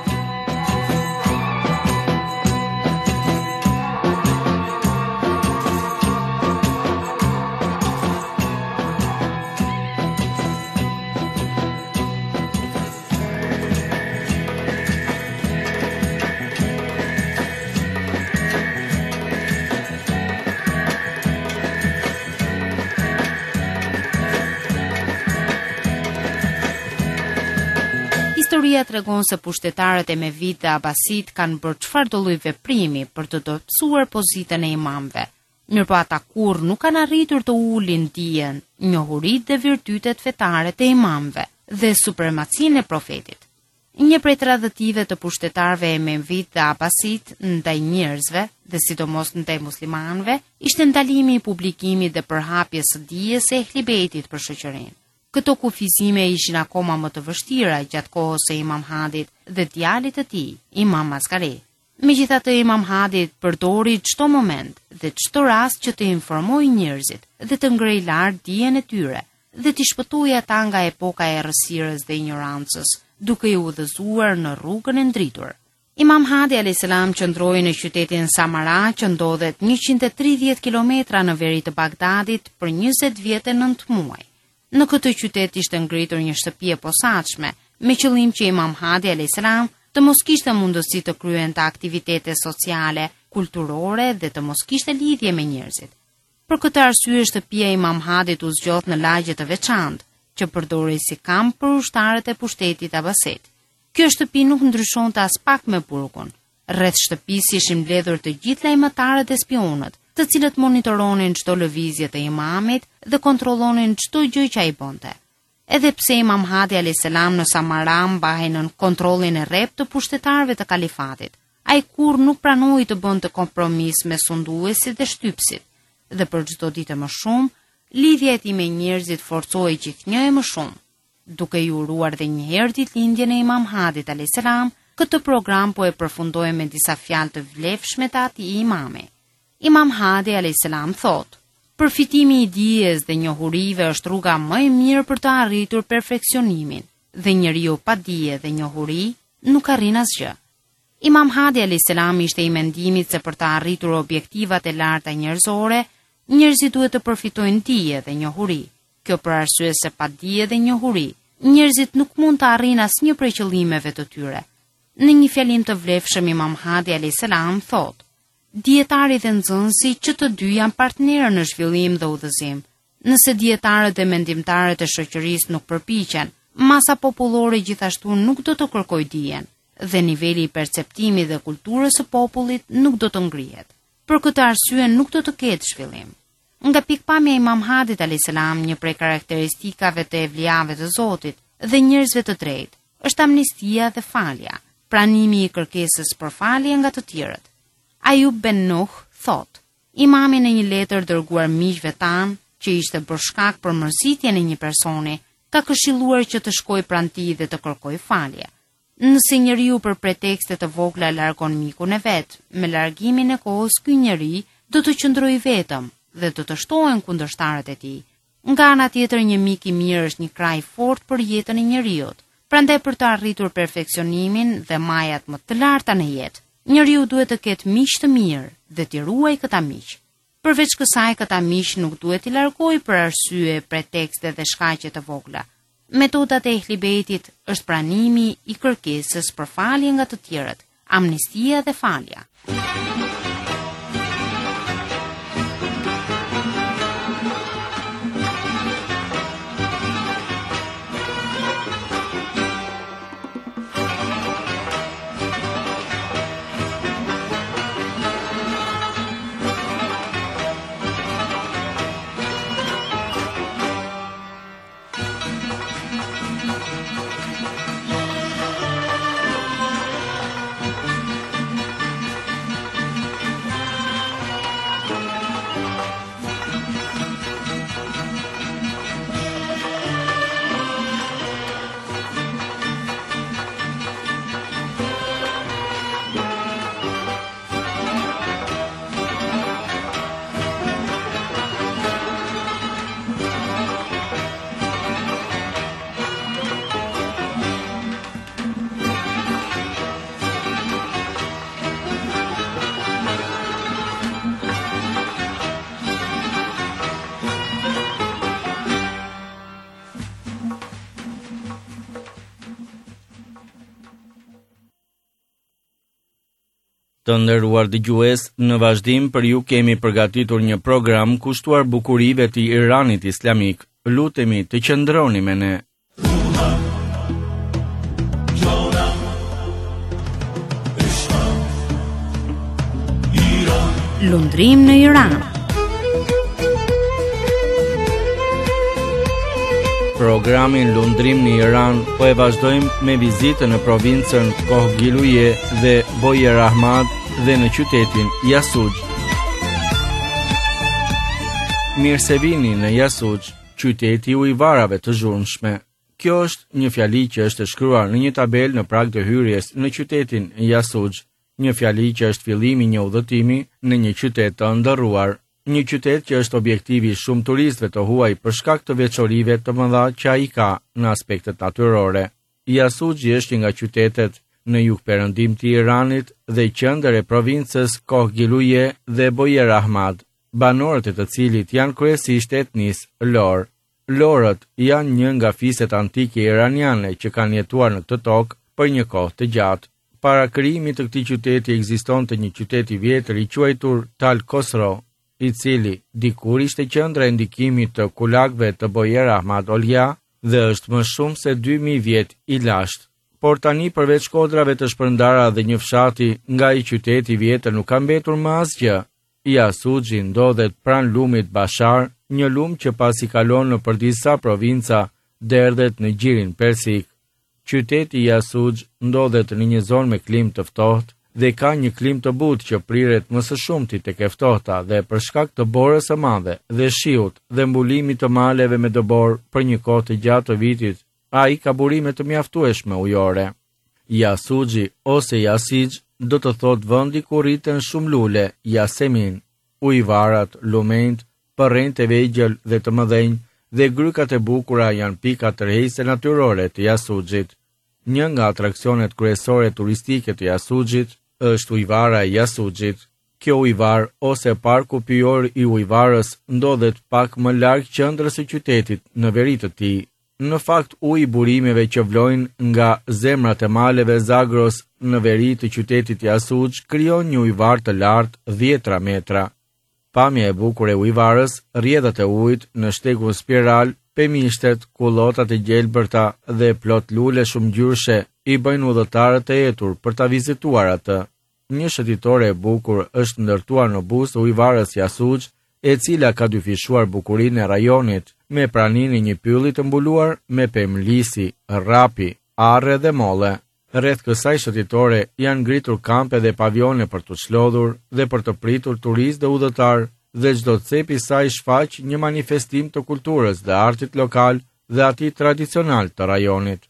Historia tregon se pushtetarët e Mevit dhe Abasit kanë bërë çfarëdo lloj veprimi për të dobësuar pozitën e imamëve. Mirpo ata kurrë nuk kanë arritur të ulin dijen, njohuritë dhe virtytet fetare të imamëve dhe supremacinë e profetit. Një prej tradhtive të pushtetarëve e Mevit dhe Abasit ndaj njerëzve dhe sidomos ndaj muslimanëve ishte ndalimi i publikimit dhe përhapjes së dijes së Ehli Bejtit për shoqërinë. Këto kufizime ishin akoma më të vështira gjatë kohës së Imam Hadit dhe djalit të tij, Imam Askari. Megjithatë, Imam Hadit përdori çdo moment dhe çdo rast që të informojë njerëzit dhe të ngrej lart dijen e tyre dhe të shpëtojë ata nga epoka e errësirës dhe ignorancës, duke i udhëzuar në rrugën e ndritur. Imam Hadi a.s. qëndroi në qytetin Samara, që ndodhet 130 kilometra në veri të Bagdadit për 20 vjet e 9 muaj. Në këtë qytet ishte ngritur një shtëpi e posaçme, me qëllim që Imam Hadi a.s. të mos kishte mundësi të kryente aktivitete sociale, kulturore dhe të mos kishte lidhje me njerëzit. Për këtë arsye shtëpia e Imam Hadit u zgjodh në lagje të veçantë, që përdorej si kamp për ushtarët e pushtetit abasit. Kjo shtëpi nuk ndryshonte as pak me burgun. Rreth shtëpisë ishin mbledhur të gjithë lajmëtarët e spionët, të cilët monitoronin çdo lëvizje të imamit dhe kontrollonin çdo gjë që ai bënte. Edhe pse Imam Hadi a.s. në Samara mbahej nën kontrollin e rrept të pushtetarëve të kalifatit, ai kur nuk pranoi të bënte kompromis me sunduesit dhe shtypsit, dhe për çdo ditë më shumë, lidhja e tij me njerëzit forcoi gjithnjë e më shumë. Duke i uruar dhe një herë ditëlindjen e Imam Hadit a.s., këtë program po e përfundoi me disa fjalë të vlefshme të atij imami. Imam Hadi a.s. thotë: "Përfitimi i dijes dhe njohurive është rruga më e mirë për të arritur perfeksionimin, dhe njeriu pa dije dhe njohuri nuk arrin asgjë." Imam Hadi a.s. ishte i mendimit se për të arritur objektivat e larta njerëzore, njerëzit duhet të përfitojnë dije dhe njohuri. Kjo për arsye se pa dije dhe njohuri, njerëzit nuk mund të arrijnë asnjë prej qëllimeve të tyre. Në një fjalim të vlefshëm Imam Hadi a.s. thotë: "Dietari dhe nxënësi që të dy janë partnerë në zhvillim dhe udhëzim. Nëse dietarët dhe mendimtarët e shoqërisë nuk përpiqen, masa popullore gjithashtu nuk do të kërkojë dijen, dhe niveli i perceptimit dhe kulturës së popullit nuk do të ngrihet. Për këtë arsye nuk do të ketë zhvillim." Nga pikpamja e Imam Hadit a.s., një prej karakteristikave të evlijave të Zotit dhe njerëzve të drejtë është amnistia dhe falja, pranimi i kërkesës për falje nga të tjerët. Ayub ben Nuh thot: "Imami në një letër dërguar miqve tan, që ishte bërë shkak për mërzitjen e një personi, ka këshilluar që të shkojë pranë tij dhe të kërkojë falje. Nëse njeriu për pretekste të vogla largon mikun e vet, me largimin e kohës ky njeri do të qëndrojë vetëm dhe do të shtohen kundërshtarët e tij. Nga ana tjetër, një mik i mirë është një krah i fortë për jetën e njeriut. Prandaj për të arritur perfeksionimin dhe majat më të larta në jetë, njeriu duhet të ketë miq të mirë dhe t'i ruaj këta miq. Përveç kësaj, këta miq nuk duhet t'i largojë për arsye, pretekste dhe shkaqe të vogla. Metodat e ehlibetit është pranimi i kërkesës për falje nga të tjerët, amnistia dhe falja. Të nderuar dëgjues, në vazhdim për ju kemi përgatitur një program kushtuar bukurive të Iranit Islamik. Lutemi të qëndroni me ne. Lundrim në Iran. Programin Lundrim në Iran po e vazhdojmë me vizitën në provincën Kohgiluje dhe Bojer Ahmad dhe në qytetin Yasuj. Mirë se vini në Yasuj, qyteti i ujvarave të zhurmshme. Kjo është një fjali që është shkruar në një tabel në prag të hyrjes në qytetin Yasuj, një fjali që është fillimi një udhëtimi në një qytet të ndërruar. Një qytet që është objektivi shumë turistëve të huaj për shkak të veçorive të mëdha që ai ka në aspektet natyrore. Yasuj është nga qytetet në jugperëndim të Iranit dhe qendër e provincës Kohgiluje dhe Bojer Ahmad, banorët e të cilit janë kryesisht etnisë Lor. Lorët janë një nga fiset antike iraniane që kanë jetuar në këtë tokë për një kohë të gjatë. Para krijimit të këtij qyteti ekzistonte një qytet i vjetër i quajtur Tal Khosro, i cili dikur ishte qendra e ndikimit të kulakëve të Bojer Ahmad Olja dhe është më shumë se 2000 vjet i lashtë. Por tani përveç shkodrave të shpërndara dhe një fshati nga i qyteti i vjetër nuk ka mbetur më asgjë. Yasuxhi ndodhet pranë lumit Bashar, një lum që pasi kalon nëpër disa provinca derdhet në gjirin persik. Qyteti i Yasuxh ndodhet në një zonë me klimë të ftohtë dhe ka një klimë të butë që priret më së shumti tek e ftohta dhe për shkak të borës së madhe dhe shiut dhe mbulimit të maleve me dëbor për një kohë të gjatë të vitit, ai ka burime të mjaftueshme ujore. Yasuxhi ose Yasij do të thot vendi ku rriten shumë lule, Yasemin, ujvarat, lumenjt, përrenjt e vegjël dhe të mëdhenj dhe grykat e bukura janë pika tërheqëse natyrore të Yasuxhit. Një nga atraksionet kryesore turistike të Yasuxhit është ujvara e Yasuxhit. Kjo ujvar ose parku pyjor i ujvarës ndodhet pak më larg qendrës së qytetit në veri të tij. Në fakt, uji i burimeve që vlojnë nga zemrat e maleve Zagros në veri të qytetit Yasuxh krijon një ujvar të lartë 10 metra. Pamja e bukur e ujvarës, rrjedhat e ujit në shtegun spiral, pemishtet, kullotat e gjelbërta dhe plot lule shumëngjyrshe i bëjnë udhëtarët e etur për ta vizituar atë. Një shëtitore e bukur është ndërtuar në buzë të ujvarës Yasuxh, e cila ka dyfishuar bukurinë e rajonit, me praninë e një pylli të mbuluar me pemlisi, rrapi, arre dhe molle. Rreth kësaj shëtitore janë ngritur kampe dhe pavione për të çlodhur dhe për të pritur turistë dhe udhëtar, dhe çdo cep i saj shfaq një manifestim të kulturës dhe artit lokal dhe atij tradicional të rajonit.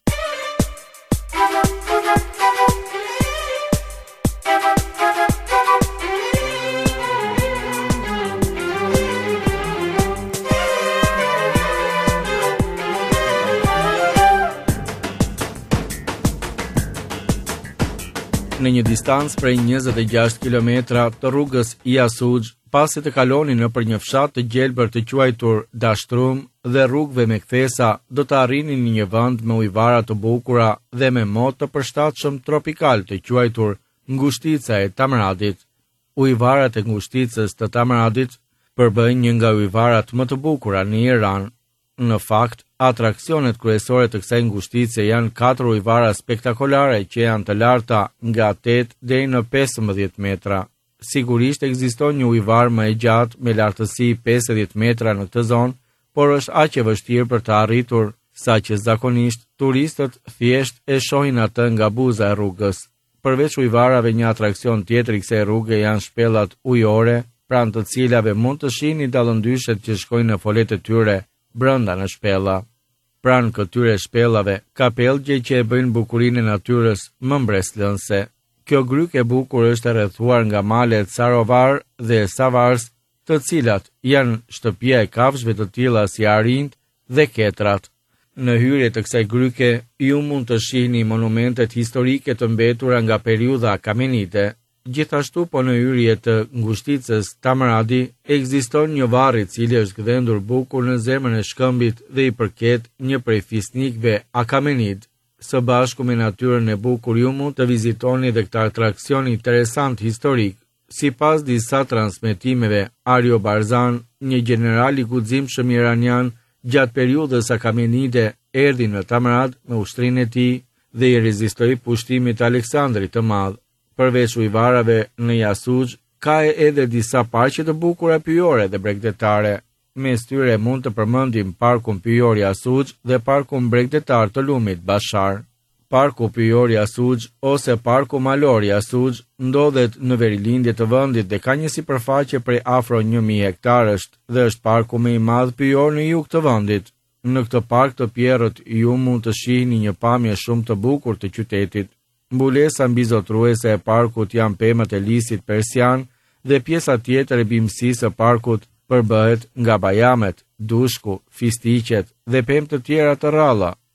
Në një distancë prej 26 kilometra të rrugës Yasuxh, pasi të kaloni nëpër një fshat të gjelbër të quajtur Dashtrum dhe rrugëve me kthesa, do të arrini në një vend me ujvara të bukura dhe me mod të përshtatshëm tropikal të quajtur Ngushtica e Tamradit. Ujvarat e Ngushticës të Tamradit përbëjnë një nga ujvarat më të bukura në Iran. Në fakt, atraksionet kryesore të kësaj ngushtice janë 4 ujvara spektakolare që janë të larta nga 8 deri në 15 metra. Sigurisht ekziston një ujvar më i gjatë me lartësi 50 metra në këtë zonë, por është aq e vështirë për të arritur, saqë zakonisht turistët thjesht e shohin atë nga buza e rrugës. Përveç ujvarave, një atraksion tjetër i kësaj rruge janë shpellat ujore, pranë të cilave mund të shihni dallëndyshet që shkojnë në folet e tyre brenda në shpella. Pranë këtyre shpellave ka pellgje që e bëjnë bukurinë e natyrës më mbreslënse. Kjo gryk e bukur është e rrethuar nga malet Sarovar dhe Savars, të cilat janë shtëpia e kafshëve të tilla si arind dhe ketrat. Në hyrje të kësaj gryke, ju mund të shihni monumentet historike të mbetura nga periudha Kamenite. Gjithashtu, po në hyrje të Ngushticës Tamradi, ekziston një varr i cili është gdhendur bukur në zemrën e shkëmbit dhe i përket një prej fisnikëve Akamenid. Së bashku me natyrën e bukur, ju mund të vizitoni dhe këtë atraksion interesant historik. Sipas disa transmetimeve, Ario Barzan, një general i guximshëm iranian, gjatë periudhës Akamenide erdhi në Tamrad me ushtrinë e tij dhe i rezistoi pushtimit të Aleksandrit të Madh. Përveç ujvarave në Yasuxh, ka edhe disa parqe të bukura pyjore dhe bregdetare. Mes tyre mund të përmendim parkun pyjor Yasuxh dhe parkun bregdetar të lumit Bashar. Parku pyjor Yasuxh ose parku malor Yasuxh ndodhet në verilindje të vendit dhe ka një sipërfaqe prej afro 1000 hektarësh dhe është parku më i madh pyjor në jug të vendit. Në këtë park të pjerrët ju mund të shihni një pamje shumë të bukur të qytetit. Mbulesa mbizotruese e parkut janë pemët e lisit persian dhe pjesa tjetër e bimësisë së parkut përbëhet nga bajamet, dushku, fistiqet dhe pemë të tjera të rralla,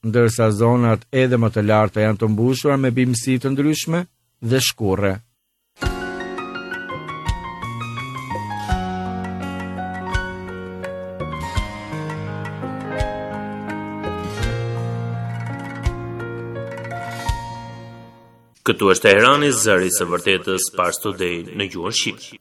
ndërsa zonat edhe më të larta janë të mbushura me bimësi të ndryshme dhe shkurre. Këtu është Teherani, zëri së vërtetës, Pars Today në gjuhën shqipe.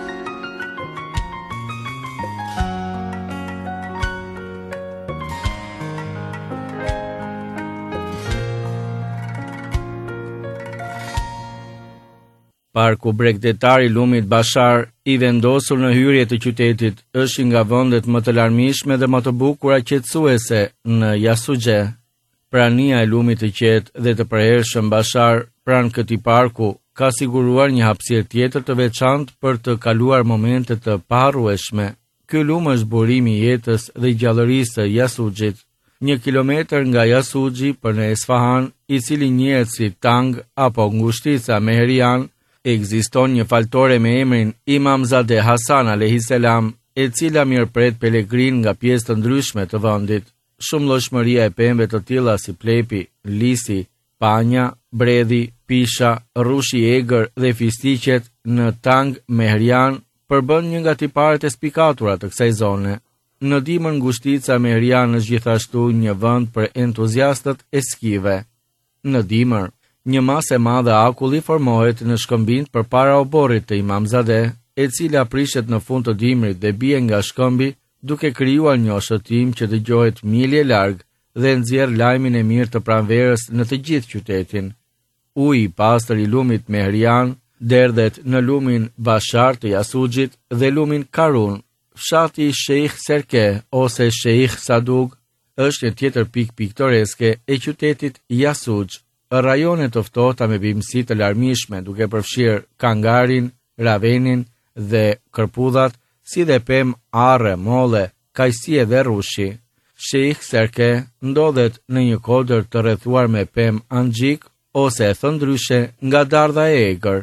Parku bregdetar i lumit Bashar, i vendosur në hyrje të qytetit, është nga vendet më të larmishme dhe më të bukura qetësuese në Yasuxhe. Prania e lumit të qetë dhe të përhershëm Bashar pranë këtij parku ka siguruar një hapësirë tjetër të veçantë për të kaluar momente të paharrueshme. Ky lum është burimi i jetës dhe gjallërisë së Yasuxhit. 1 kilometër nga Yasuxhi për në Esfahan, i cili njihet si Tang apo ngushtica Meherian, ekziston një faltore me emrin Imamzadeh Hasan alayhis salam, e cila mirëpret pelegrin nga pjesë të ndryshme të vendit. Shumëllojshmëria e pemëve të tilla si plepi, lisi, panja, bredhi, pisha, rrushi i egër dhe fistiqet në Tang Meherian përbën një nga tiparet e spikatura të kësaj zone. Në dimër ngushtica Meherian është gjithashtu një vend për entuziastët e skive. Në dimër, një masë e madhe akulli formohet në shkëmbin përpara oborrit të Imamzadeh, e cila prishet në fund të dimrit dhe bie nga shkëmbi, duke krijuar një shëtim që dëgjohet milje larg dhe nxjerr lajmin e mirë të pranverës në të gjithë qytetin. Uji i pastër i lumit Meherian derdhet në lumin Bashar të Yasuxhit dhe lumin Karun. Fshati Sheikh Serke ose Sheikh Sadug është një tjetër pikë piktoreske e qytetit Yasuxh. Rajone të ftohta me bimësi të larmishme, duke përfshirë Kangarin, Ravenin dhe Kërpudhat, si dhe pem arre, molle, kajsie dhe rushi. Sheikh Serke ndodhet në një kodër të rrethuar me pem angjik ose e thënë ndryshe nga dardha e egër.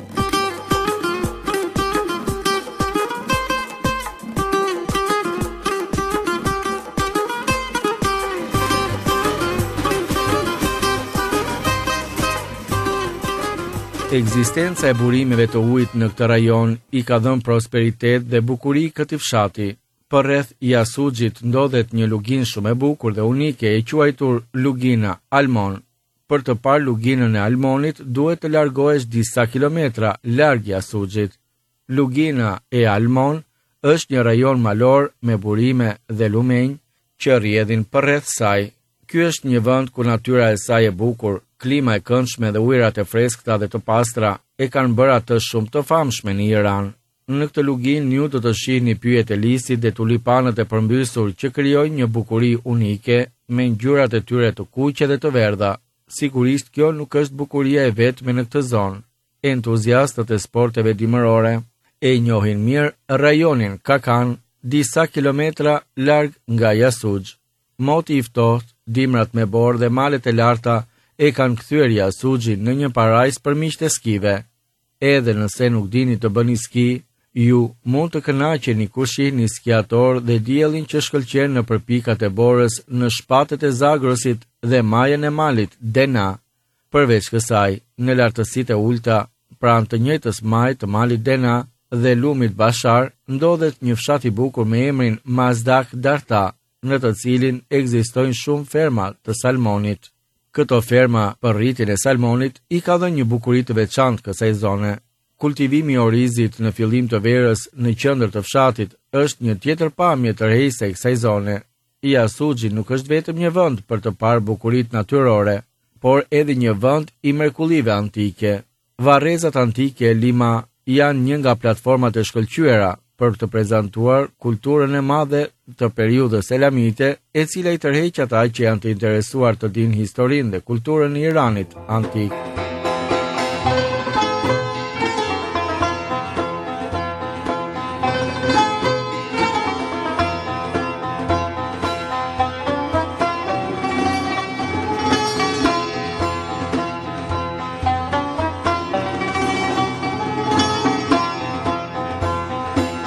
Ekzistenca e burimeve të ujit në këtë rajon i ka dhënë prosperitet dhe bukuri këtij fshati. Përreth Yasuxhit ndodhet një lugin shumë e bukur dhe unike e quajtur Lugina Almon. Për të parë luginën e Almonit duhet të largohesh disa kilometra larg Yasuxhit. Lugina e Almon është një rajon malor me burime dhe lumenj që rrjedhin përreth saj. Ky është një vend ku natyra e saj e bukur, klima e këndshme dhe ujërat e freskëta dhe të pastra e kanë bërë atë shumë të famshme në Iran. Në këtë lugin ju do të shihni pyjet e lisit dhe tulipanët e përmbysur që krijojnë një bukuri unike me ngjyrat e tyre të kuqe dhe të verdha. Sigurisht kjo nuk është bukuria e vetme në këtë zonë. Entuziastët e sporteve dimërore e njohin mirë rajonin Kakan, disa kilometra larg nga Yasuxh. Moti i ftohtë, dimrat me borë dhe malet e larta e kanë kthyer Yasuxhin në një parajs për miqtë e skive. Edhe nëse nuk dini të bëni ski, ju mund të kënaqeni kur shihni skiator dhe diellin që shkëlqen në përpikat e borës në shpatet e Zagrosit dhe majën e malit Dena. Përveç kësaj, në lartësitë e ulta, pranë të njëjtës majë të malit Dena dhe lumit Bashar, ndodhet një fshat i bukur me emrin Mazdak Darta, në të cilin ekzistojnë shumë ferma të salmonit. Këto ferma për rritjen e salmonit i ka dhënë një bukuri të veçantë kësaj zone. Kultivimi i orizit në fillim të verës në qendër të fshatit është një tjetër pamje tërheqëse e kësaj zone. Yasuxhi nuk është vetëm një vend për të parë bukuritë natyrore, por edhe një vend i mrekullive antike. Varrezat antike e Lima janë një nga platformat e shkëlqyera për të prezantuar kulturën e madhe të periudhës elamite, e cila i tërheq ata që janë të interesuar të dinë historinë dhe kulturën e Iranit antik.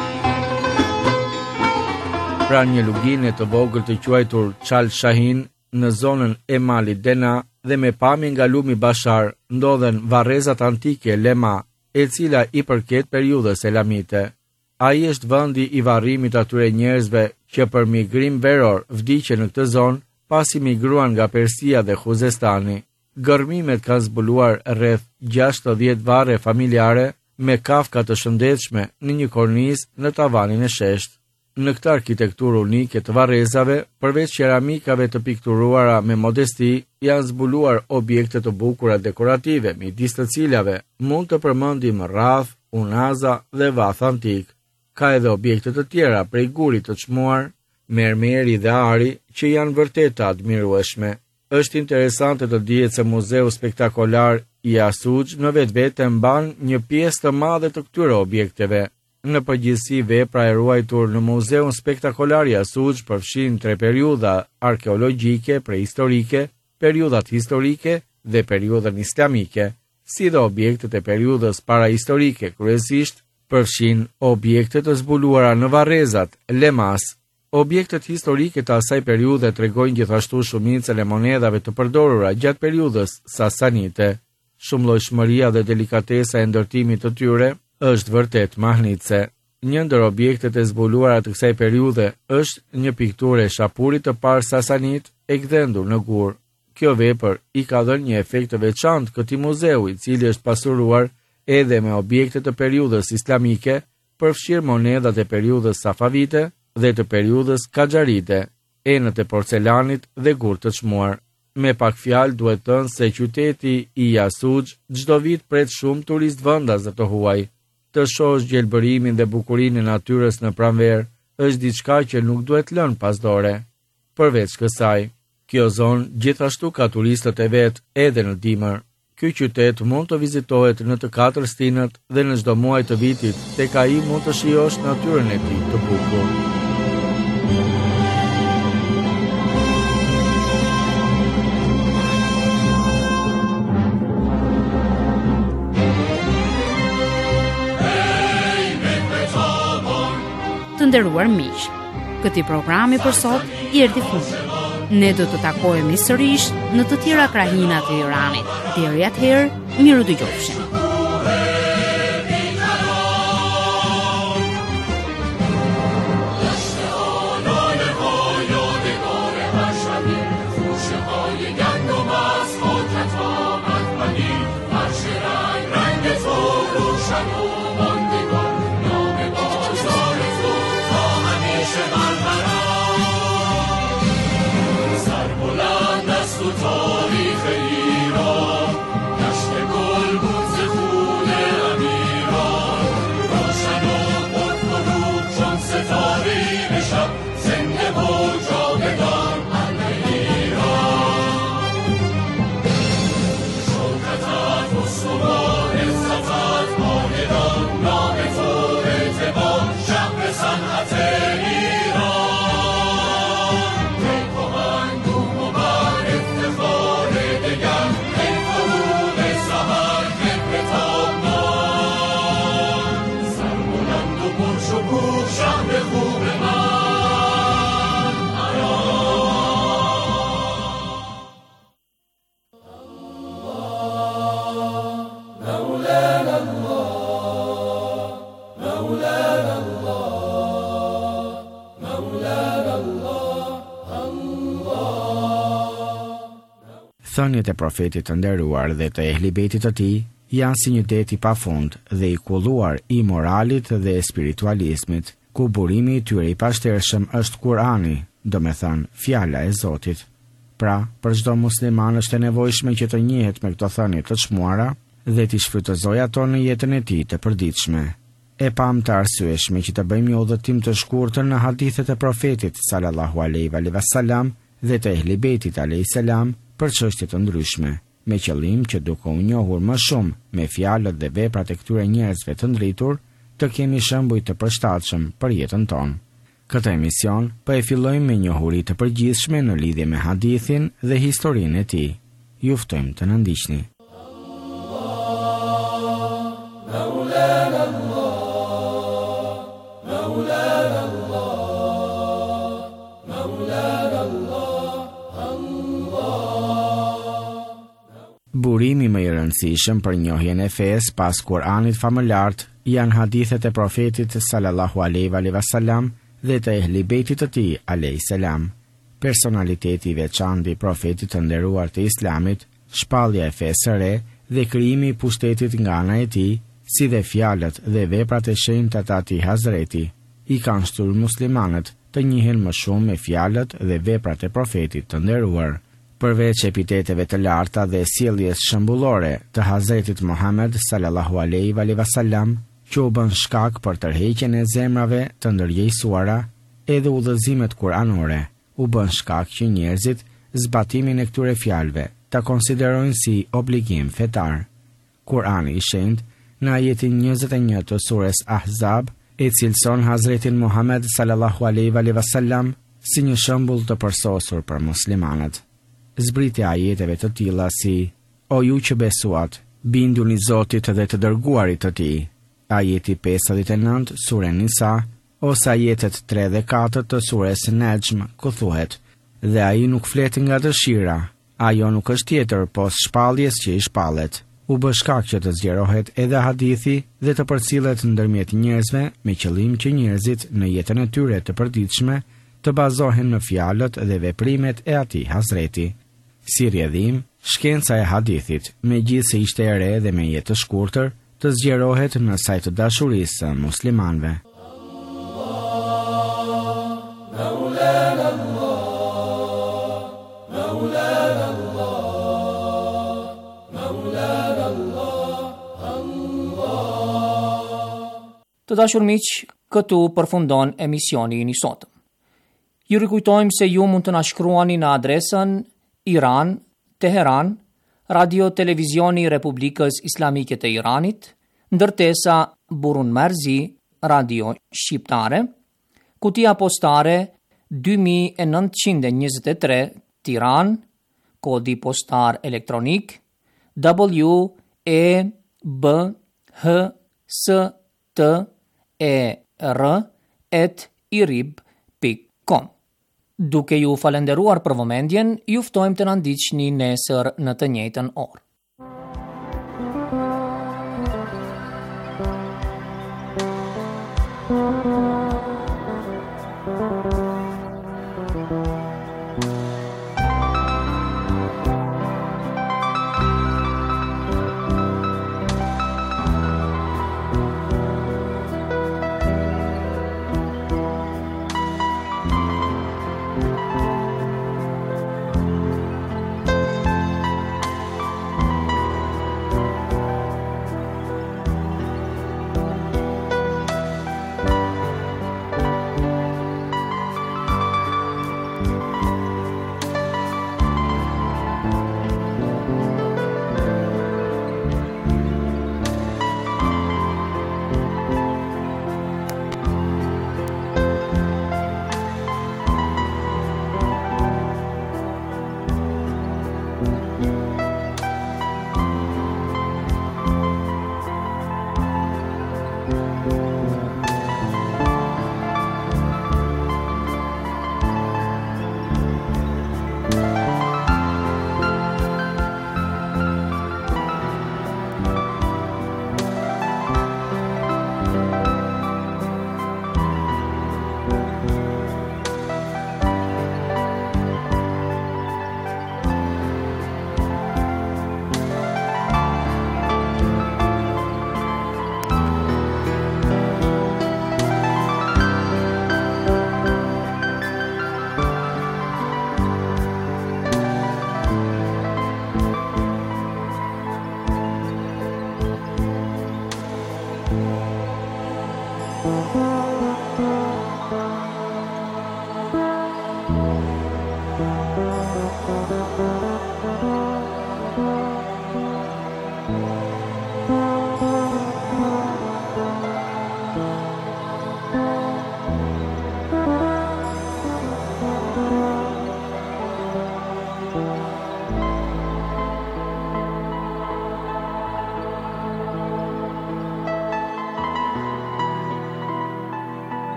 Pra një lugine të vogël të quajtur Chal Shahin në zonën e Malit Dena dhe me pamje nga lumi Bashar ndodhen varrezat antike Lema, e cila i përket periudhës elamite. Ai është vendi i varrimit atyre njerëzve që për migrim veror vdiqën në këtë zonë pasi migruan nga Persia dhe Khuzestani. Gërmimet kanë zbuluar rreth 60 varre familjare me kafka të shëndetshme në një kornizë në tavanin e sheshtë. Në këtë arkitekturë unike të varrezave, përveç qeramikave të pikturuara me modesti, janë zbuluar objekte të bukura dekorative, midis të cilave mund të përmendim rraf, unaza dhe vath antik. Ka edhe objekte të tjera prej gurit të çmuar, mermeri dhe ari që janë vërtet të admirueshme. Është interesante të dihet se Muzeu Spektakolar i Yasuj në vetvete mban një pjesë të madhe të këtyre objekteve. Në përgjithësi, vepra e ruajtur në Muzeun Spektakolar i Yasuj përfshin 3 periudha arkeologjike, prehistorike, periudhat historike dhe periudhën islamike, si dhe objektet e periudhës parahistorike. Kryesisht përfshin objekte të zbuluara në varrezat Lemas. Objektet historike të asaj periudhe tregojnë gjithashtu shumicën e monedhave të përdorura gjatë periudhës sasanite. Shumëllojshmëria dhe delikatesa e ndërtimit të tyre është vërtet mahnitse. Një ndër objektet e zbuluara të kësaj periudhe është një pikturë e shapurit të parë sasanit e gdhendur në gur. Kjo vepër i ka dhënë një efekt të veçantë këtij muzeu, i cili është pasuruar edhe me objekte të periudhës islamike, përfshirë monedhat e periudhës safavite dhe të periudhës kaxharite, enët e porcelanit dhe gur të çmuar. Me pak fjalë duhet thënë se qyteti i Yasuj çdo vit pret shumë turist vendas të huaj. Të shohësh gjelbërimin dhe bukurinë e natyrës në pranverë është diçka që nuk duhet lënë pas dore. Përveç kësaj, kjo zonë gjithashtu ka turistët e vet edhe në dimër. Ky qytet mund të vizitohet në të 4 stinët dhe në çdo muaj të vitit, tek ai mund të shijosh natyrën e tij të bukur. Të nderuar miq, këtij programi për sot i erdhi fundi. Ne do të takohemi sërish në të tjera krahina të Iranit. Deri atëherë, miru dëgjofshim. Thënjet e profetit të nderuar dhe të ehlibetit të tij janë si një det i pafund dhe i kulluar i moralit dhe spiritualizmit, ku burimi i tyre i pashtershëm është Kurani, domethënë fjala e Zotit. Pra, për çdo musliman është e nevojshme që të njihet me këto thënie të çmuara dhe t'i shfrytëzojë ato në jetën e tij të përditshme. E pam të arsyeshme që të bëjmë një udhëtim të shkurtër në hadithet e profetit sallallahu alaihi wasallam dhe të ehlibetit alaihi salam për çështje të ndryshme, me qëllim që duke u njohur më shumë me fjalët dhe veprat e këtyre njerëzve të ndritur, të kemi shembuj të përshtatshëm për jetën tonë. Këtë emision po e fillojmë me njohuri të përgjithshme në lidhje me hadithin dhe historinë e tij. Ju ftojmë të na ndiqni. Allah Burimi më i rëndësishëm për njohjen e fesë pas Kur'anit famëlart janë hadithet e profetit sallallahu alaihi wasallam dhe të ehli bejtit të tij alayhis salam. Personaliteti i veçantë i profetit të nderuar të Islamit, shpallja e fesë së re dhe krijimi i pushtetit nga ana e tij, si dhe fjalët dhe veprat e shenjta të atij Hazreti, i kanë shtyr muslimanët të njihen më shumë me fjalët dhe veprat e profetit të nderuar. Përveç epiteteve të larta dhe sjelljes shembullore të Hazretit Muhammed sallallahu alaihi wasallam, që u bën shkak për tërheqjen e zemrave të ndërgjegjësuara, edhe udhëzimet kuranore u bën shkak që njerëzit zbatimin e këtyre fjalëve ta konsiderojnë si obligim fetar. Kurani i shenjtë në ajetin 21 të surës Ahzab e cilëson Hazretin Muhammed sallallahu alaihi wasallam si një shembull të përsosur për muslimanët. Zbritja ajeteve të tilla si: O ju që besuat, binduni Zotit dhe të dërguarit të tij. Ajeti 59 sure Nisa, ose ajetet 3 dhe 4 të surës Najm, ku thuhet: Dhe ai nuk flet nga dëshira, ajo nuk është tjetër pos shpalljes që i shpallet. U bë shkak që të zgjerohet edhe hadithi dhe të përcillet ndërmjet njerëzve me qëllim që njerëzit në jetën e tyre të përditshme të bazohen në fjalët dhe veprimet e atij Hazreti. Si rrjedhim, shkenca e hadithit, megjithse ishte e re dhe me jetë të shkurtër, të zgjerohet në sajt të dashurisë së muslimanëve. Të dashur miq, këtu përfundon emisioni i sotëm. Ju rikujtojmë se ju mund të na shkruani në adresën Iran, Teheran, Radio Televizioni Republikës Islamike të Iranit, ndërtesa Burun Marzi, Radio Shqiptare, kutia postare 2923 Tiran, kodi postar elektronik WEBHSTER@irib.com. Duke ju falenderuar për vëmendjen, ju ftojmë të na ndiqni nesër në të njëjtën orë. Thank you.